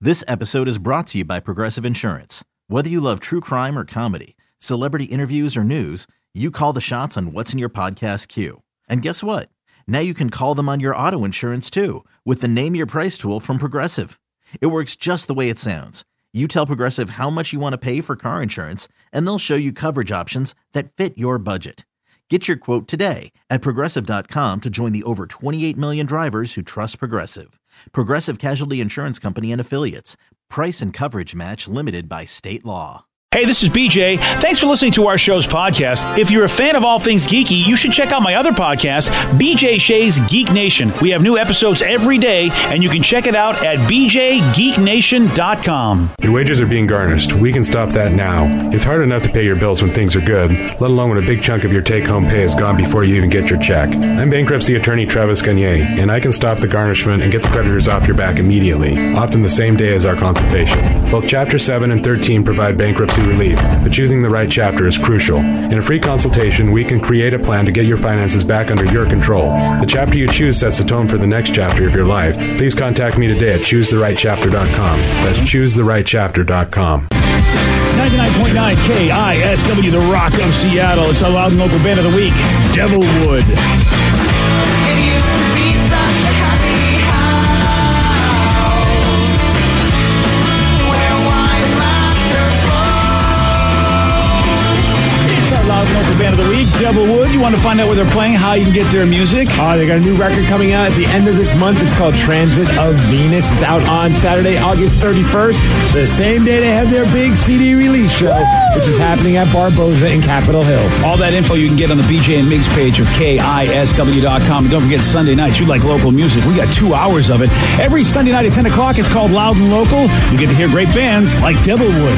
This episode is brought to you by Progressive Insurance. Whether you love true crime or comedy, celebrity interviews or news, you call the shots on what's in your podcast queue. And guess what? Now you can call them on your auto insurance too with the Name Your Price tool from Progressive. It works just the way it sounds. You tell Progressive how much you want to pay for car insurance, and they'll show you coverage options that fit your budget. Get your quote today at Progressive.com to join the over 28 million drivers who trust Progressive. Progressive Casualty Insurance Company and Affiliates. Price and coverage match limited by state law. Hey, this is BJ. Thanks for listening to our show's podcast. If you're a fan of all things geeky, you should check out my other podcast, BJ Shea's Geek Nation. We have new episodes every day, and you can check it out at bjgeeknation.com. Your wages are being garnished. We can stop that now. It's hard enough to pay your bills when things are good, let alone when a big chunk of your take-home pay is gone before you even get your check. I'm bankruptcy attorney Travis Gagne, and I can stop the garnishment and get the creditors off your back immediately, often the same day as our consultation. Both Chapter 7 and 13 provide bankruptcy relief, but choosing the right chapter is crucial. In a free consultation, we can create a plan to get your finances back under your control. The chapter you choose sets the tone for the next chapter of your life. Please contact me today at ChooseTheRightChapter.com. That's ChooseTheRightChapter.com. 99.9 KISW, The Rock of Seattle. It's a loud and local band of the week, Devilwood. It used to be such a happy house where wine laughter flowed. It's our loud and local band of the week, Devilwood. You want to find out where they're playing, how you can get their music? They got a new record coming out at the end of this month. It's called Transit of Venus. It's out on Saturday, August 31st, the same day they have their big CD release show, which is happening at Barboza in Capitol Hill. All that info you can get on the BJ and Migs page of KISW.com. And don't forget Sunday nights. You like local music. We got 2 hours of it. Every Sunday night at 10 o'clock, it's called Loud and Local. You get to hear great bands like Devilwood.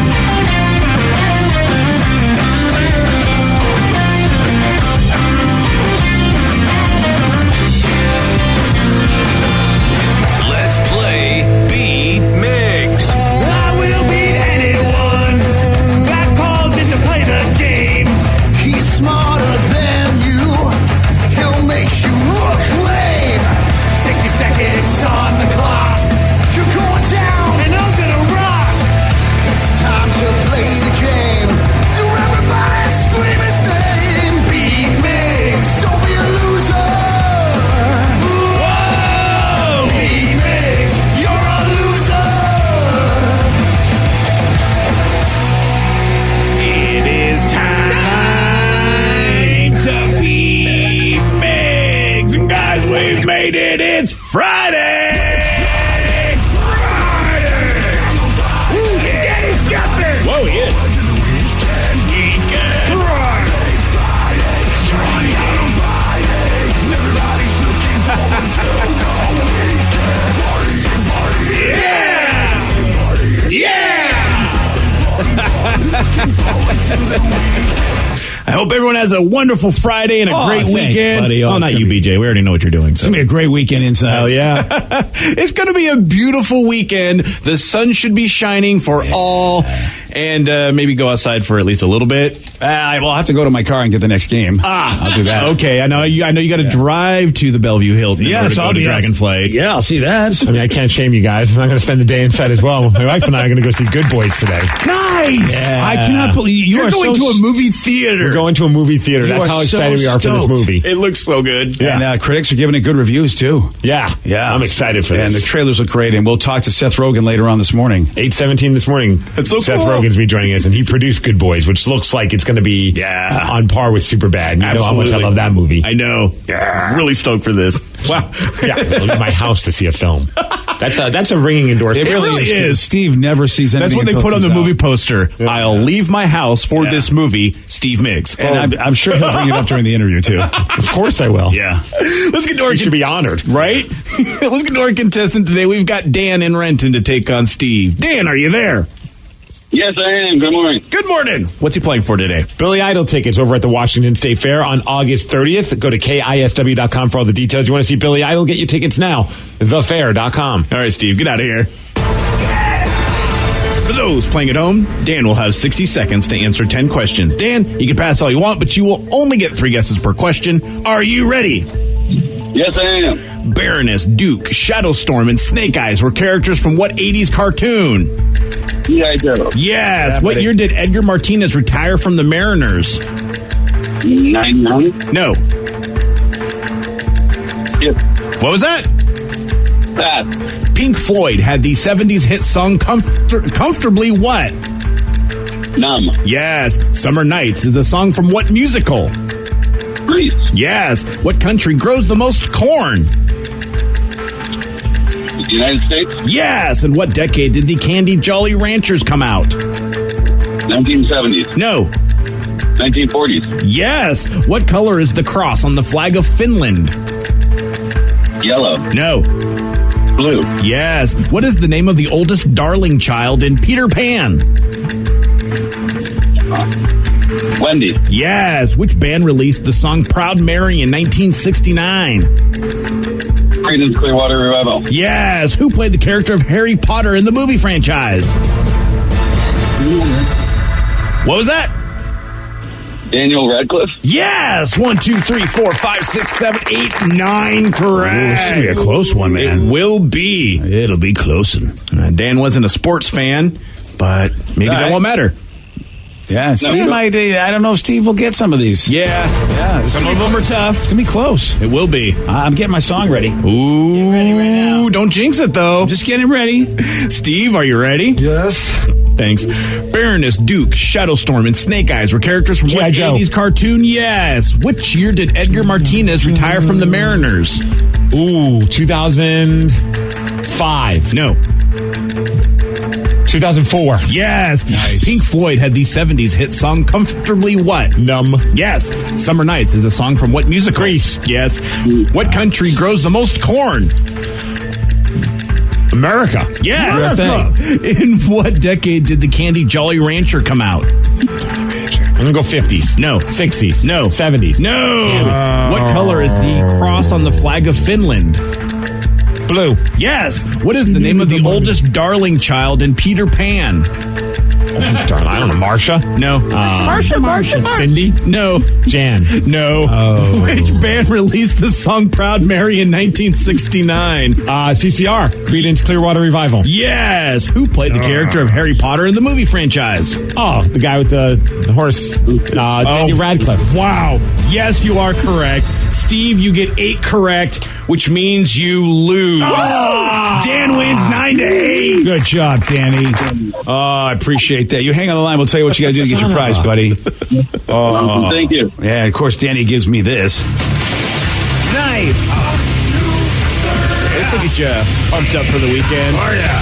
It's Friday! Woo, Danny's got this! Whoa, he is. I hope everyone has a wonderful Friday and a great weekend. Buddy. Oh, not you, BJ. We already know what you're doing. So. It's going to be a great weekend inside. Hell yeah. It's going to be a beautiful weekend. The sun should be shining for all. And maybe go outside for at least a little bit. I'll have to go to my car and get the next game. I'll do that. Okay, I know you got to drive to the Bellevue Hilton in order to go to Dragonflight. Yeah, I'll see that. I mean, I can't shame you guys. I'm going to spend the day inside as well. My wife and I are going to go see Good Boys today. Nice! Yeah. I cannot believe you're going to a movie theater. We're going to a movie theater. That's how excited we are for this movie. It looks so good. Yeah. And critics are giving it good reviews, too. Yeah. I'm excited for this. And the trailers look great. And we'll talk to Seth Rogen later on this morning. 8:17 this morning. It's so Seth cool. Rogen's be joining us, and he produced Good Boys, which looks like it's going to be on par with Superbad. You know how much I love that movie. I know. Yeah. Really stoked for this. Wow. Yeah, I'll leave my house to see a film. That's a ringing endorsement. It really is. Steve never sees anything. That's what they put on the movie poster. Yeah. I'll leave my house for this movie, Steve Miggs. And I'm sure he'll bring it up during the interview, too. Of course I will. Yeah. Let's get to our You should be honored. Right? Let's get to our contestant today. We've got Dan in Renton to take on Steve. Dan, are you there? Yes, I am. Good morning. Good morning. What's he playing for today? Billy Idol tickets over at the Washington State Fair on August 30th. Go to KISW.com for all the details. You want to see Billy Idol? Get your tickets now. TheFair.com. All right, Steve, get out of here. For those playing at home, Dan will have 60 seconds to answer 10 questions. Dan, you can pass all you want, but you will only get 3 guesses per question. Are you ready? Yes, I am. Baroness, Duke, Shadowstorm, and Snake Eyes were characters from what 80s cartoon? G.I. Joe. Yes. What year did Edgar Martinez retire from the Mariners? 99. No. Yep. What was that? That. Pink Floyd had the 70s hit song Comfortably What? Numb. Yes. Summer Nights is a song from what musical? Grease. Yes. What country grows the most corn? United States. Yes. In what decade did the Candy Jolly Ranchers come out? 1970s. No. 1940s. Yes. What color is the cross on the flag of Finland? Yellow. No. Blue. Yes. What is the name of the oldest darling child in Peter Pan? Wendy. Yes. Which band released the song Proud Mary in 1969? Creedence Clearwater Revival. Yes. Who played the character of Harry Potter in the movie franchise? What was that? Daniel Radcliffe. Yes. 1, 2, 3, 4, 5, 6, 7, 8, 9. Correct. Ooh, this should be a close one, man. It will be. It'll be closing. Dan wasn't a sports fan, but maybe that won't matter. Yeah, Steve might. I don't know if Steve will get some of these. Yeah. Some of them are tough. It's gonna be close. It will be. I'm getting my song ready. Ooh, get ready right now. Don't jinx it though. I'm just getting ready. Steve, are you ready? Yes. Thanks. Baroness, Duke, Shadowstorm, and Snake Eyes were characters from what Joe. 80s cartoon? Yes. Which year did Edgar Martinez retire from the Mariners? Ooh, 2005. No. 2004. Yes. Nice. Pink Floyd had the 70s hit song Comfortably What? Numb. Yes. Summer Nights is a song from what musical? Grease. Yes. What country grows the most corn? America. Yes. USA. In what decade did the Candy Jolly Rancher come out? I'm going to go 50s. No. 60s. No. 70s. No. What color is the cross on the flag of Finland? Blue. Yes. What is the name of the oldest darling child in Peter Pan? I don't know. Marsha? No. Marsha. Cindy? No. Jan. No. Oh. Which band released the song Proud Mary in 1969? CCR. Creedence Clearwater Revival. Yes. Who played the character of Harry Potter in the movie franchise? Oh, the guy with the horse. Daniel Radcliffe. Wow. Yes, you are correct. Steve, you get 8 correct, which means you lose. Dan wins 9-8. Good job, Danny. Oh, I appreciate that. You hang on the line. We'll tell you what you got to do to get your prize, buddy. Oh, Thank you. Yeah, of course, Danny gives me this. Nice. This will get you pumped up for the weekend. Oh, yeah.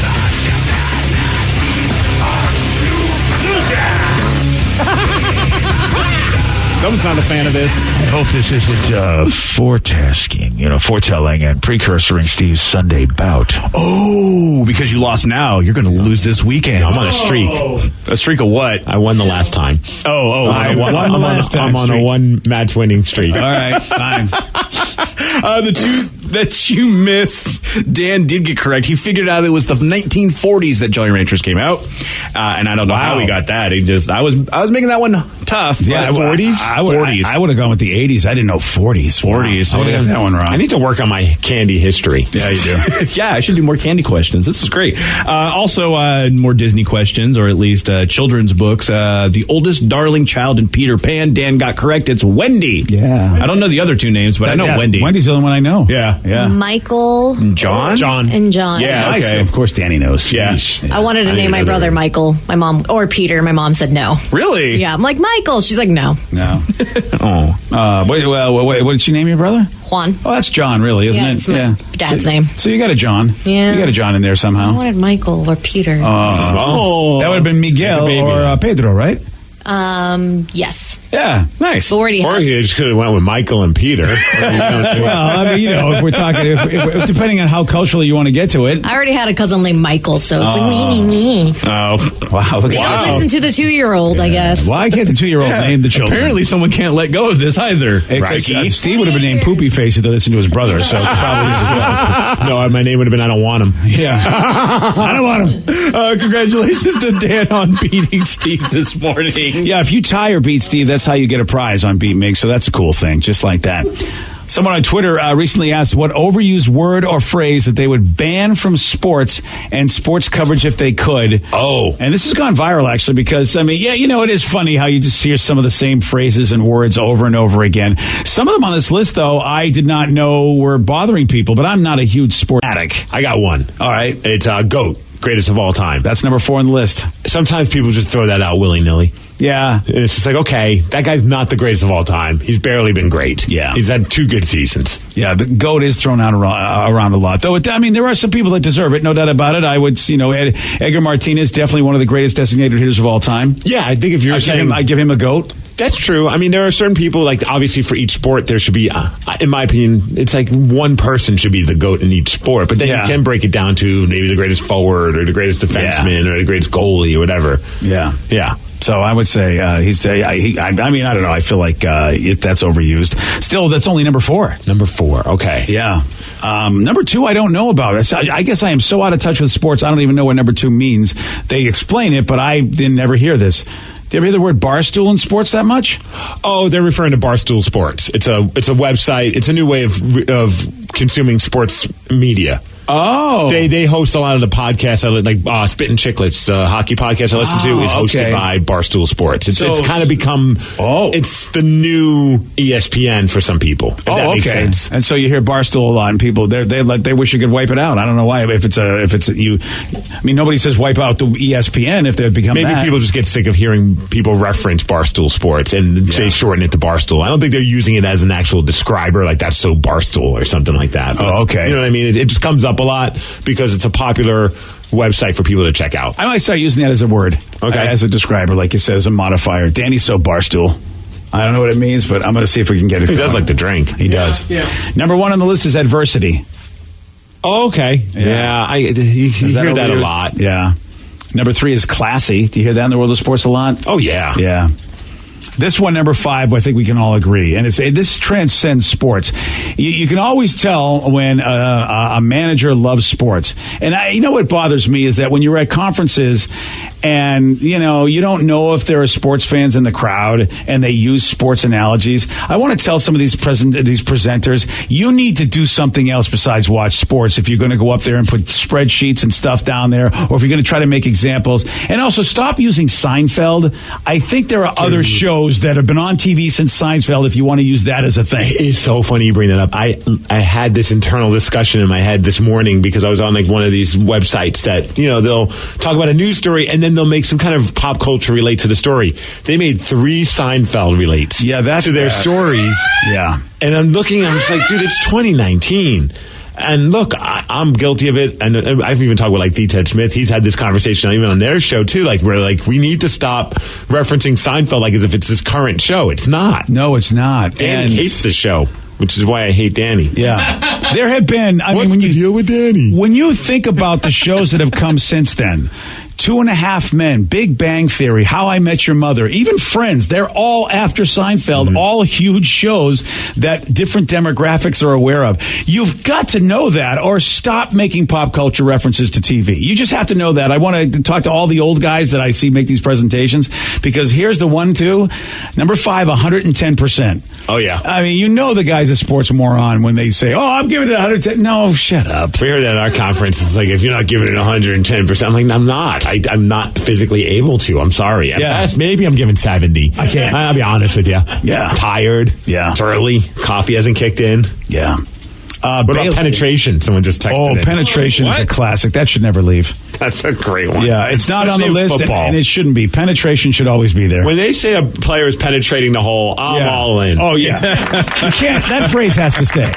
Someone's not a fan of this. I hope this isn't foretelling and precursoring Steve's Sunday bout. Oh, because you lost now, you're going to lose this weekend. I'm on a streak. A streak of what? I won the last time. I won the last time. I'm on a one match winning streak. All right, fine. The two that you missed, Dan did get correct. He figured out it was the 1940s that Jolly Ranchers came out, and I don't know how he got that. I was making that one tough. Yeah, 40s. I would have gone with the 80s. I didn't know 40s. 40s. I would have got that one wrong. I need to work on my candy history. Yeah, you do. Yeah, I should do more candy questions. This is great. Also, more Disney questions, or at least children's books. The oldest darling child in Peter Pan. Dan got correct. It's Wendy. Yeah. I don't know the other two names, but I know Wendy. Wendy's the only one I know. Yeah. Michael John. and John. Yeah. Nice. Okay. Of course, Danny knows. Yeah. Jeez. I wanted to name my brother Michael. My mom, or Peter. My mom said no. Really? Yeah, I'm like, Michael. She's like, no. No. Oh. What did she name your brother? Juan. Oh, that's John, really, isn't Yeah, it? it's my dad's name. So you got a John. Yeah. You got a John in there I somehow. wanted Michael or Peter. That would have been Miguel or Pedro, right? Yes. Yeah. Nice. But where do you Or have? you just could have went with Michael and Peter. Well, I mean, if we're talking, if depending on how culturally you want to get to it. I already had a cousin named Michael, so it's like me. Oh. Wow. Look They at don't that. listen to the 2-year-old, I guess. Why can't the 2-year-old name the children? Apparently, someone can't let go of this either. Steve would have been named Poopy Face if they listened to his brother, so it's probably as well. No, my name would have been I don't want him. Yeah. I don't want him. Congratulations to Dan on beating Steve this morning. Yeah, if you tie or beat Steve, that's how you get a prize on Beat Mig, so that's a cool thing, just like that. Someone on Twitter recently asked what overused word or phrase that they would ban from sports and sports coverage if they could. Oh. And this has gone viral, actually, because, I mean, yeah, you know, it is funny how you just hear some of the same phrases and words over and over again. Some of them on this list, though, I did not know were bothering people, but I'm not a huge sport addict. I got one. All right. It's GOAT, greatest of all time. That's number 4 on the list. Sometimes people just throw that out willy-nilly. Yeah. And it's just like, okay, that guy's not the greatest of all time. He's barely been great. Yeah. He's had 2 good seasons. Yeah, the GOAT is thrown out around a lot. Though, I mean, there are some people that deserve it, no doubt about it. I would, you know, Edgar Martinez, definitely one of the greatest designated hitters of all time. Yeah, I think if you're saying... I give him a GOAT. That's true. I mean, there are certain people, like, obviously for each sport, there should be, in my opinion, it's like one person should be the GOAT in each sport. But then you can break it down to maybe the greatest forward or the greatest defenseman or the greatest goalie or whatever. Yeah. Yeah. So I would say I mean, I don't know. I feel like that's overused. Still, that's only number 4. Number 4. Okay. Yeah. Number 2, I don't know about. I guess I am so out of touch with sports, I don't even know what number 2 means. They explain it, but I didn't ever hear this. Do you ever hear the word barstool in sports that much? Oh, they're referring to Barstool Sports. It's a website. It's a new way of consuming sports media. Oh. They host a lot of the podcasts, like Spittin' Chicklets, the hockey podcast I listen to, is hosted by Barstool Sports. It's kind of become, it's the new ESPN for some people, if that makes sense. And so you hear Barstool a lot, and people, they wish you could wipe it out. I don't know why, if it's you, I mean, nobody says wipe out the ESPN if they've become Maybe people just get sick of hearing people reference Barstool Sports, and they shorten it to Barstool. I don't think they're using it as an actual describer, like that's so Barstool or something like that. But, you know what I mean? It just comes up a lot because it's a popular website for people to check out. I might start using that as a word, as a describer, like you said, as a modifier. Danny's so Barstool. I don't know what it means, but I'm going to see if we can get it. He does like to drink. He does. Yeah. Number 1 on the list is adversity. Oh, okay. Yeah, you hear that a lot. Yeah. Number 3 is classy. Do you hear that in the world of sports a lot? Oh, yeah. Yeah. This one, number 5, I think we can all agree, and this transcends sports. You can always tell when a manager loves sports. And you know what bothers me is that when you're at conferences and, you know, you don't know if there are sports fans in the crowd and they use sports analogies. I want to tell some of these presenters, you need to do something else besides watch sports if you're going to go up there and put spreadsheets and stuff down there, or if you're going to try to make examples. And also stop using Seinfeld. I think there are other shows that have been on TV since Seinfeld if you want to use that as a thing. It is so funny you bring that up. I had this internal discussion in my head this morning because I was on like one of these websites that, you know, they'll talk about a news story and then they'll make some kind of pop culture relate to the story. They made 3 Seinfeld relates to their stories. Yeah. And I'm looking, I'm just like, dude, it's 2019. And look, I'm guilty of it. And I've even talked with like D. Ted Smith. He's had this conversation even on their show too. Like, we're like, we need to stop referencing Seinfeld like as if it's this current show. It's not. No, it's not. Danny hates the show, which is why I hate Danny. Yeah. There have been, What's the deal with Danny? When you think about the shows that have come since then, 2.5 Men, Big Bang Theory, How I Met Your Mother, even Friends, they're all after Seinfeld, all huge shows that different demographics are aware of. You've got to know that or stop making pop culture references to TV. You just have to know that. I want to talk to all the old guys that I see make these presentations, because here's the 1, 2. Number 5, 110%. Oh, yeah. I mean, you know the guy's a sports moron when they say, oh, I'm giving it 110. No, shut up. We heard that at our conference. It's like, if you're not giving it 110%, I'm like, I'm not. I'm not physically able to. I'm sorry. At best, maybe I'm giving 70. I can't. I'll be honest with you. Yeah. I'm tired. Yeah. It's early. Coffee hasn't kicked in. Yeah. What about penetration? Someone just texted in. Penetration is a classic. That should never leave. That's a great one. Yeah, it's not on the list, and it shouldn't be. Penetration should always be there. When they say a player is penetrating the hole, I'm all in. Oh, yeah. You can't. That phrase has to stay.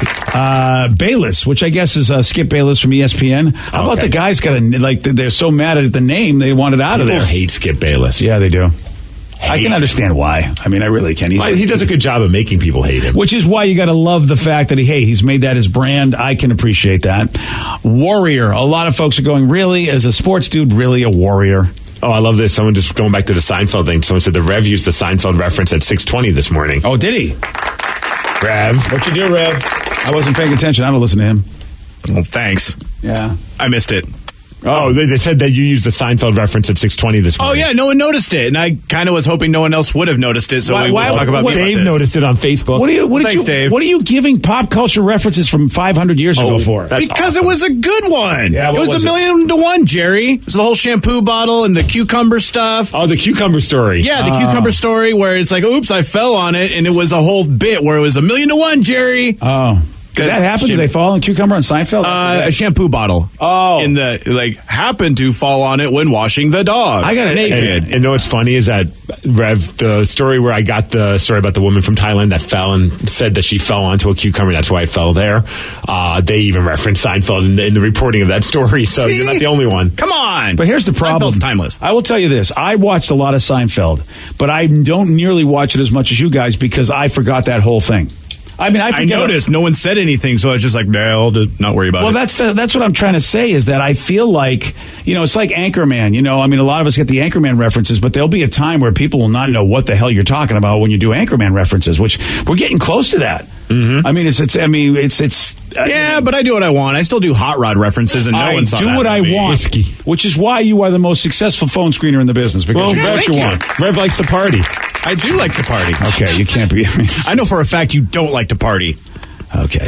Bayless, which I guess is Skip Bayless from ESPN. How about the guys they're so mad at the name, they want it out of there. People hate Skip Bayless. Yeah, they do. I can understand why. I mean, I really can. He does a good job of making people hate him. Which is why you got to love the fact that he's made that his brand. I can appreciate that. Warrior. A lot of folks are going, really? As a sports dude, really a warrior? Oh, I love this. Someone just going back to the Seinfeld thing. Someone said the Rev used the Seinfeld reference at 6:20 this morning. Oh, did he? Rev. What you do, Rev? I wasn't paying attention. I don't listen to him. Well, thanks. Yeah. I missed it. Oh, they said that you used the Seinfeld reference at 6:20 this Oh, morning. yeah, no one noticed it. And I kind of was hoping no one else would have noticed it, so we would talk about Dave this. noticed it on Facebook. Thanks, Dave. What are you giving pop culture references from 500 years ago for? Because it was a good one. Yeah, it what was was the it? 1,000,000-to-1, Jerry. It was the whole shampoo bottle and the cucumber stuff. Oh, the cucumber story. Yeah, the cucumber story where it's like, oops, I fell on it, and it was a whole bit where it was 1,000,000-to-1, Jerry. Oh. Did that happen? Did they fall on cucumber on Seinfeld? A shampoo bottle. Oh. Happened to fall on it when washing the dog. I got it naked. And what's funny is that, Rev, the story where I got the story about the woman from Thailand that fell and said that she fell onto a cucumber, that's why it fell there. They even referenced Seinfeld in the reporting of that story, so See? you're not the only one. Come on. But here's the problem. Seinfeld's timeless. I will tell you this. I watched a lot of Seinfeld, but I don't nearly watch it as much as you guys because I forgot that whole thing. I mean, I noticed no one said anything, so I was just like, nah, I'll just not worry about it. Well, that's what I'm trying to say is that I feel like, it's like Anchorman. I mean, a lot of us get the Anchorman references, but there'll be a time where people will not know what the hell you're talking about when you do Anchorman references, which we're getting close to that. Mm-hmm. I mean, it's. Yeah, but I do what I want. I still do hot rod references, and no one saw that. I do what I want, which is why you are the most successful phone screener in the business. Because Rev likes to party. I do like to party. Okay, you can't be. I know for a fact you don't like to party. Okay.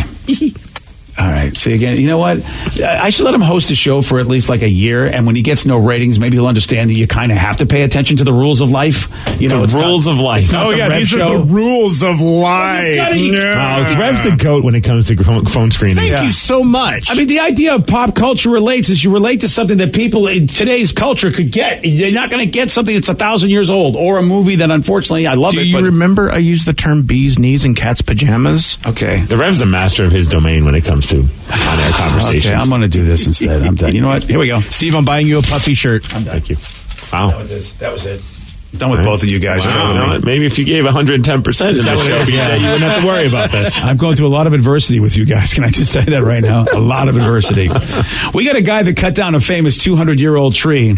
All right. See, again, you know what? I should let him host a show for at least like a year, and when he gets no ratings, maybe he'll understand that you kind of have to pay attention to the rules of life. The rules of life. Oh, yeah, these are the rules of life. Rev's the GOAT when it comes to phone screening. Thank you so much. I mean, the idea of pop culture relates is you relate to something that people in today's culture could get. You're not going to get something that's 1,000 years old or a movie that, unfortunately, I love Do you remember I used the term bee's knees and cat's pajamas? Okay. The Rev's the master of his domain when it comes to on-air conversations. Okay, I'm going to do this instead. I'm done. You know what? Here we go. Steve, I'm buying you a puffy shirt. I'm done. Thank you. Wow. That was it. Done with both of you guys. Wow. Maybe if you gave 110% in this show, you wouldn't have to worry about this. I'm going through a lot of adversity with you guys. Can I just tell you that right now? A lot of adversity. We got a guy that cut down a famous 200-year-old tree.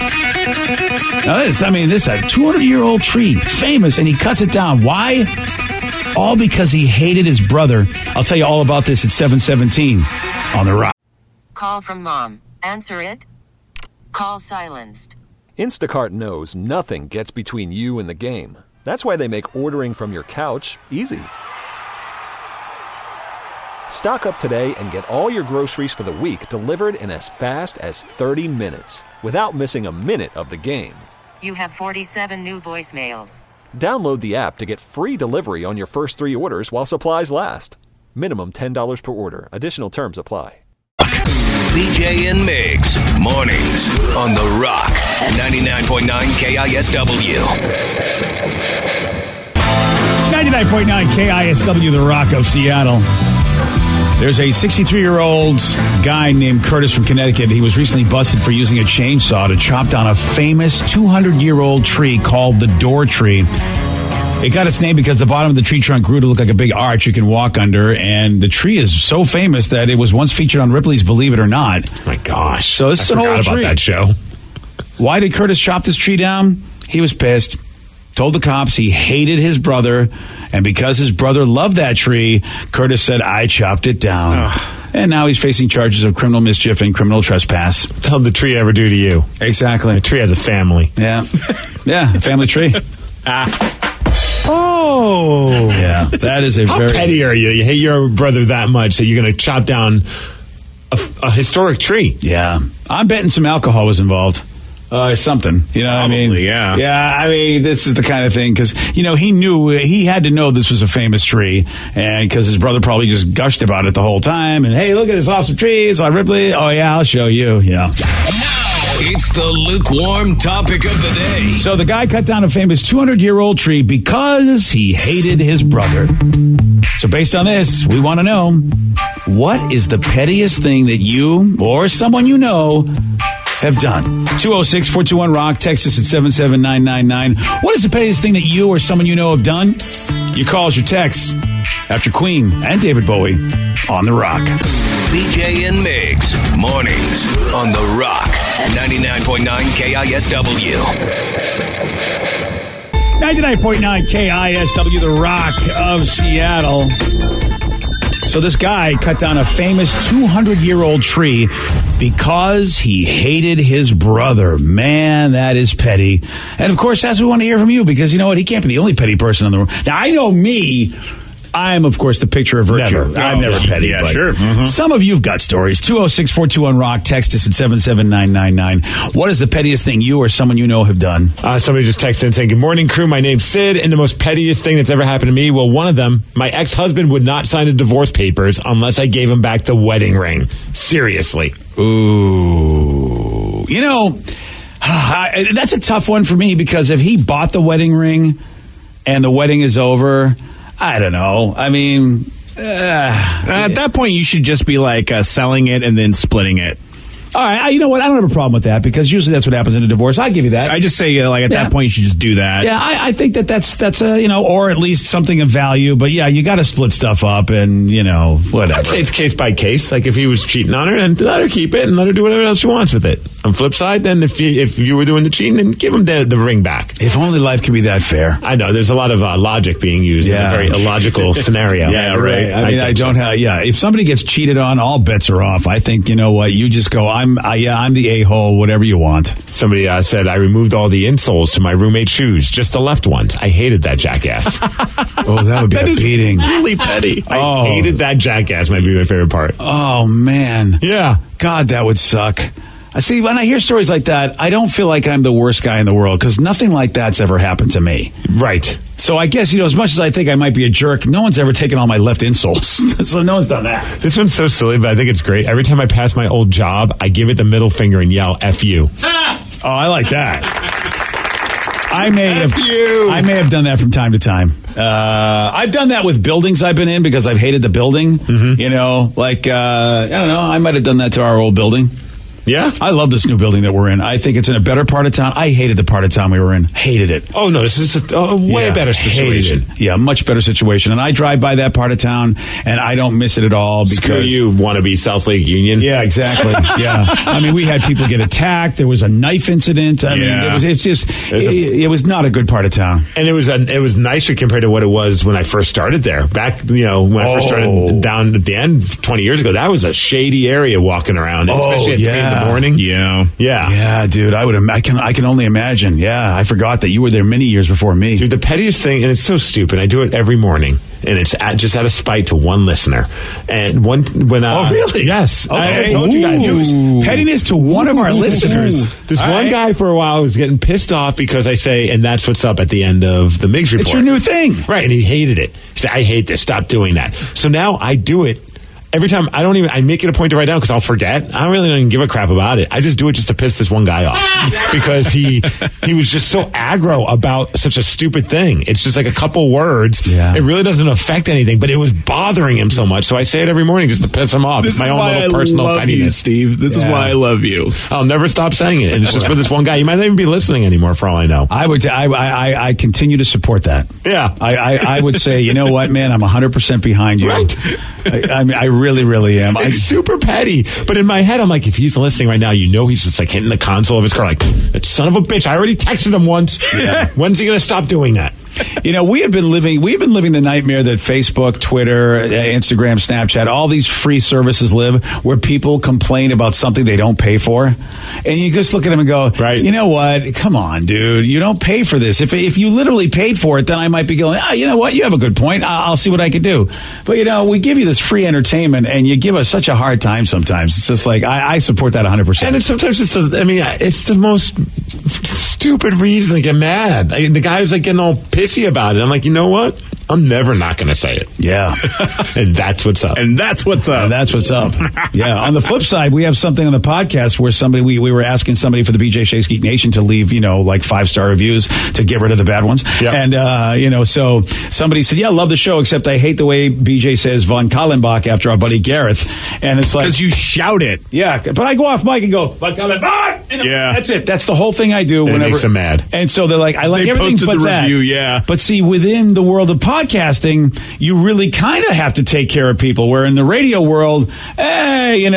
Now this a 200-year-old tree, famous, and he cuts it down. Why? All because he hated his brother. I'll tell you all about this at 7:17 on The Rock. Call from mom. Answer it. Call silenced. Instacart knows nothing gets between you and the game. That's why they make ordering from your couch easy. Stock up today and get all your groceries for the week delivered in as fast as 30 minutes without missing a minute of the game. You have 47 new voicemails. Download the app to get free delivery on your first 3 orders while supplies last. Minimum $10 per order. Additional terms apply. BJ and Migs, mornings on The Rock, 99.9 KISW. 99.9 KISW, The Rock of Seattle. There's a 63-year-old guy named Curtis from Connecticut. He was recently busted for using a chainsaw to chop down a famous 200-year-old tree called the Door Tree. It got its name because the bottom of the tree trunk grew to look like a big arch you can walk under, and the tree is so famous that it was once featured on Ripley's Believe It or Not. My gosh. So this is an old tree. About that show. Why did Curtis chop this tree down? He was pissed. Told the cops he hated his brother, and because his brother loved that tree, Curtis said, I chopped it down. Ugh. And now he's facing charges of criminal mischief and criminal trespass. What the hell did the tree ever do to you? Exactly. The tree has a family. Yeah. Yeah, a family tree. Oh. Yeah, that is a How petty are you? You hate your brother that much that you're going to chop down a historic tree. Yeah. I'm betting some alcohol was involved. Something, you know what I mean? Yeah. Yeah, I mean, this is the kind of thing, because, he had to know this was a famous tree, and because his brother probably just gushed about it the whole time, and hey, look at this awesome tree, it's on Ripley, oh yeah, I'll show you, yeah. It's the lukewarm topic of the day. So the guy cut down a famous 200-year-old tree because he hated his brother. So based on this, we want to know, what is the pettiest thing that you or someone you know have done? 206-421-ROCK. Text us at 77999. What is the pettiest thing that you or someone you know have done? Your calls, your texts. After Queen and David Bowie on The Rock. BJ and Migs, mornings on The Rock, 99.9 KISW. 99.9 KISW, The Rock of Seattle. So this guy cut down a famous 200-year-old tree because he hated his brother. Man, that is petty. And, of course, that's what we want to hear from you because, you know what, he can't be the only petty person in the world. Now, I know me. I'm, of course, the picture of virtue. I'm never petty. Yeah, but sure. Mm-hmm. Some of you have got stories. 206-421-ROCK. Text us at 77999. What is the pettiest thing you or someone you know have done? Somebody just texted in saying, "Good morning, crew. My name's Sid, and the most pettiest thing that's ever happened to me, well, one of them, my ex-husband would not sign the divorce papers unless I gave him back the wedding ring. Seriously." Ooh. You know, that's a tough one for me because if he bought the wedding ring and the wedding is over, I don't know. I mean, at that point, you should just be like selling it and then splitting it. All right, you know what? I don't have a problem with that because usually that's what happens in a divorce. I give you that. I just say at that point you should just do that. Yeah, I think that's or at least something of value. But yeah, you got to split stuff up and whatever. I'd say it's case by case. Like if he was cheating on her, then let her keep it and let her do whatever else she wants with it. On the flip side, then if you were doing the cheating, then give him the ring back. If only life could be that fair. I know there's a lot of logic being used in a very illogical scenario. Yeah, right. I mean, I don't have. Yeah, if somebody gets cheated on, all bets are off. I think you know what, you just go. I'm the a-hole, whatever you want. Somebody said, I removed all the insoles to my roommate's shoes, just the left ones. I hated that jackass. Oh, that would be a beating. Really petty. I hated that jackass, might be my favorite part. Oh, man. Yeah. God, that would suck. I see, when I hear stories like that, I don't feel like I'm the worst guy in the world because nothing like that's ever happened to me. Right. So I guess, as much as I think I might be a jerk, no one's ever taken all my left insoles. So no one's done that. This one's so silly, but I think it's great. Every time I pass my old job, I give it the middle finger and yell, F you. Oh, I like that. I may have done that from time to time. I've done that with buildings I've been in because I've hated the building. Mm-hmm. I don't know, I might have done that to our old building. Yeah? I love this new building that we're in. I think it's in a better part of town. I hated the part of town we were in. Hated it. Oh, no, this is a way better situation. Yeah, much better situation. And I drive by that part of town, and I don't miss it at all because... Screw you, wannabe South Lake Union. Yeah, exactly. Yeah. I mean, we had people get attacked. There was a knife incident. I mean, it was not a good part of town. And it was nicer compared to what it was when I first started there. Back, when I first started down at the end 20 years ago, that was a shady area walking around, especially at 3 in the morning. Yeah, dude. I can only imagine. Yeah, I forgot that you were there many years before me. Dude, the pettiest thing, and it's so stupid. I do it every morning, and it's just out of spite to one listener. And oh, really? Yes. Okay. I told you guys. Pettiness to one of our listeners. This one guy for a while was getting pissed off because I say, and that's what's up at the end of the Migs report. It's your new thing, right? And he hated it. He said, "I hate this. Stop doing that." So now I do it. Every time, I make it a point to write down because I'll forget. I don't even give a crap about it. I just do it just to piss this one guy off because he was just so aggro about such a stupid thing. It's just like a couple words. Yeah. It really doesn't affect anything, but it was bothering him so much. So I say it every morning just to piss him off. This it's my is own why little I personal love pettiness. you, Steve. This is why I love you. I'll never stop saying it. And it's just for this one guy. You might not even be listening anymore for all I know. I continue to support that. Yeah. I would say, you know what, man, I'm 100% behind you. Right. I really, really am. It's super petty. But in my head, I'm like, if he's listening right now, he's just like hitting the console of his car like, that son of a bitch, I already texted him once. Yeah. When's he going to stop doing that? We've been living the nightmare that Facebook, Twitter, Instagram, Snapchat, all these free services live where people complain about something they don't pay for. And you just look at them and go, right. You know what? Come on, dude. You don't pay for this. If you literally paid for it, then I might be going, you know what? You have a good point. I'll see what I can do. But, we give you this free entertainment and you give us such a hard time sometimes. It's just like, I support that 100%. And sometimes it's the most stupid reason to get mad. The guy was like getting all pissy about it. I'm like, you know what? I'm never not going to say it. Yeah. And that's what's up. Yeah. On the flip side, we have something on the podcast where we were asking somebody for the BJ Shakes Geek Nation to leave, like 5-star reviews to get rid of the bad ones. Yep. And, so somebody said, yeah, I love the show, except I hate the way BJ says Von Kallenbach after our buddy Gareth. And it's like, because you shout it. Yeah. But I go off mic and go, Von Kallenbach. Yeah. That's it. That's the whole thing I do. It makes them mad. And so they're like, I like everything but that. Review, yeah. But see, within the world of podcasting, you really kind of have to take care of people. Where in the radio world, you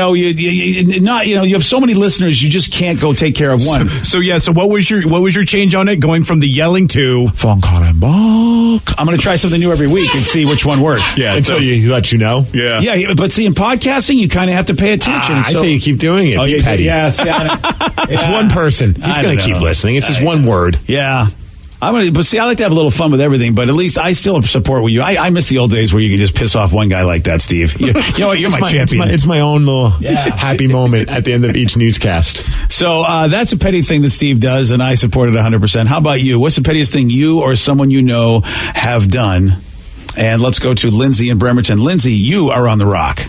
have so many listeners, you just can't go take care of one. So what was your change on it, going from the yelling to phone calling back? I'm going to try something new every week and see which one works. Yeah, until you let you know. Yeah. Yeah, but see, in podcasting, you kind of have to pay attention. I say you keep doing it. Be petty. Yes, It's one person. He's going to keep listening. It's just one word. Yeah. I like to have a little fun with everything, but at least I still support with you. I miss the old days where you could just piss off one guy like that, Steve. You know what? You're my champion. It's my own little happy moment at the end of each newscast. So that's a petty thing that Steve does, and I support it 100%. How about you? What's the pettiest thing you or someone you know have done? And let's go to Lindsay in Bremerton. Lindsay, you are on the rock.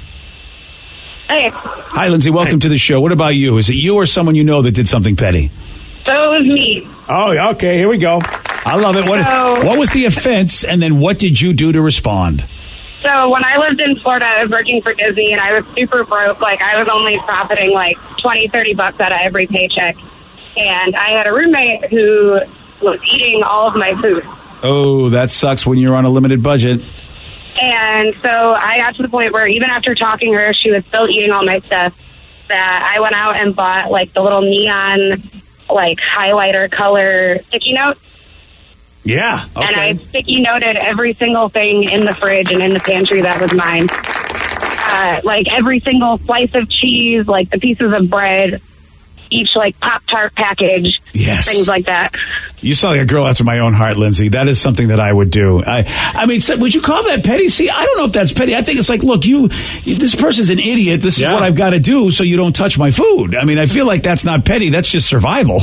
Hey. Hi, Lindsay. Welcome to the show. What about you? Is it you or someone you know that did something petty? So it was me. Oh, okay. Here we go. I love it. What was the offense, and then what did you do to respond? So when I lived in Florida, I was working for Disney, and I was super broke. Like, I was only profiting like $20-$30 out of every paycheck. And I had a roommate who was eating all of my food. Oh, that sucks when you're on a limited budget. And so I got to the point where even after talking to her, she was still eating all my stuff, that I went out and bought like the little neon like highlighter color sticky notes. Yeah. Okay. And I sticky noted every single thing in the fridge and in the pantry that was mine. Like every single slice of cheese, like the pieces of bread, each like Pop-Tart package, things like that. You sound like a girl after my own heart, Lindsay. That is something that I would do. I mean, would you call that petty? See, I don't know if that's petty. I think it's like, look, this person's an idiot. This is what I've got to do so you don't touch my food. I mean, I feel like that's not petty. That's just survival.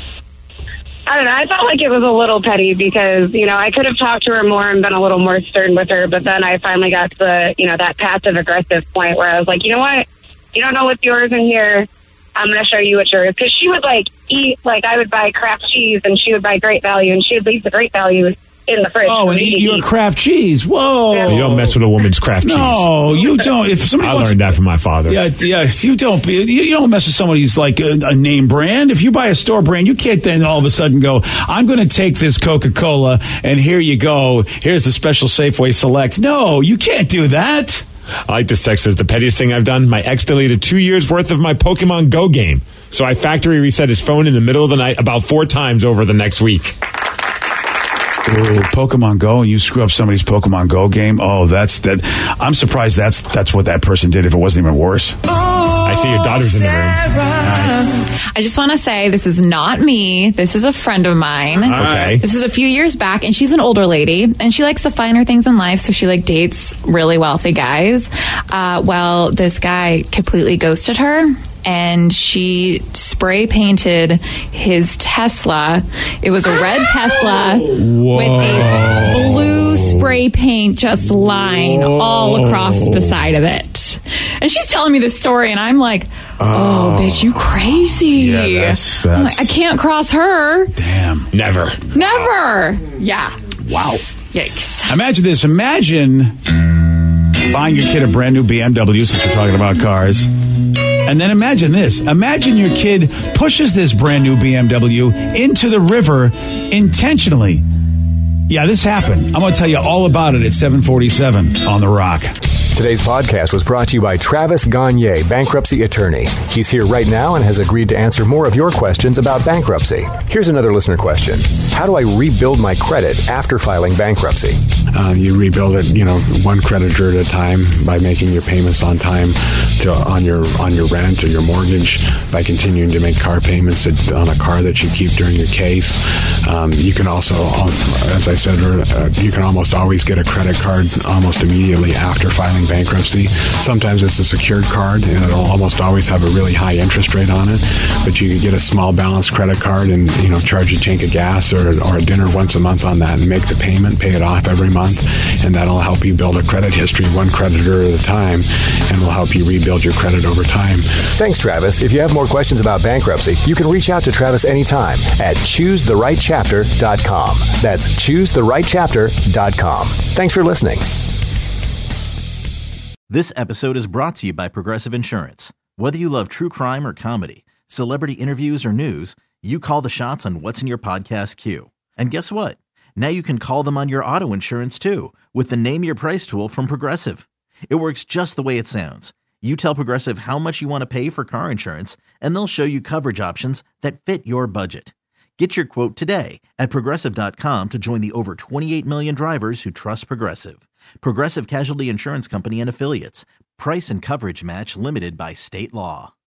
I don't know. I felt like it was a little petty because, I could have talked to her more and been a little more stern with her. But then I finally got to the, that passive aggressive point where I was like, you know what? You don't know what's yours in here. I'm going to show you what's yours. Because she would eat, I would buy Kraft cheese and she would buy Great Value and she would leave the Great Value in the fridge. Oh, and eat your Kraft cheese. Whoa. You don't mess with a woman's Kraft cheese. No, you don't. If somebody learned that from my father. Yeah, you don't mess with somebody's like a name brand. If you buy a store brand, you can't then all of a sudden go, I'm going to take this Coca-Cola and here you go. Here's the special Safeway Select. No, you can't do that. I like this text. Says the pettiest thing I've done. My ex deleted 2 years worth of my Pokemon Go game. So I factory reset his phone in the middle of the night about 4 times over the next week. Ooh, Pokemon Go, and you screw up somebody's Pokemon Go game. Oh, that's that. I'm surprised that's what that person did. If it wasn't even worse. I see your daughter's in the room. I just want to say this is not me. This is a friend of mine. Okay. This was a few years back, and she's an older lady, and she likes the finer things in life, so she dates really wealthy guys. Well, this guy completely ghosted her, and she spray painted his Tesla. It was a red Tesla with a blue spray paint just line all across the side of it. And she's telling me this story, and I'm like, oh bitch, you crazy. Yeah, that's... I'm like, I can't cross her. Damn. Never. Yeah. Wow. Yikes. Imagine this. Imagine buying your kid a brand new BMW, since we're talking about cars. And then imagine this. Imagine your kid pushes this brand new BMW into the river intentionally. Yeah, this happened. I'm going to tell you all about it at 7:47 on The Rock. Today's podcast was brought to you by Travis Gagne, bankruptcy attorney. He's here right now and has agreed to answer more of your questions about bankruptcy. Here's another listener question. How do I rebuild my credit after filing bankruptcy? You rebuild it, one creditor at a time by making your payments on time on your rent or your mortgage, by continuing to make car payments on a car that you keep during your case. You can also, as I said, you can almost always get a credit card almost immediately after filing bankruptcy. Sometimes it's a secured card and it'll almost always have a really high interest rate on it, but you can get a small balance credit card and charge a tank of gas or a dinner once a month on that and make the payment, pay it off every month, and that'll help you build a credit history one creditor at a time and will help you rebuild your credit over time. Thanks, Travis. If you have more questions about bankruptcy, you can reach out to Travis anytime at ChooseTheRightChapter.com. That's ChooseTheRightChapter.com. Thanks for listening. This episode is brought to you by Progressive Insurance. Whether you love true crime or comedy, celebrity interviews or news, you call the shots on what's in your podcast queue. And guess what? Now you can call them on your auto insurance too with the Name Your Price tool from Progressive. It works just the way it sounds. You tell Progressive how much you want to pay for car insurance, and they'll show you coverage options that fit your budget. Get your quote today at Progressive.com to join the over 28 million drivers who trust Progressive. Progressive Casualty Insurance Company and Affiliates. Price and coverage match limited by state law.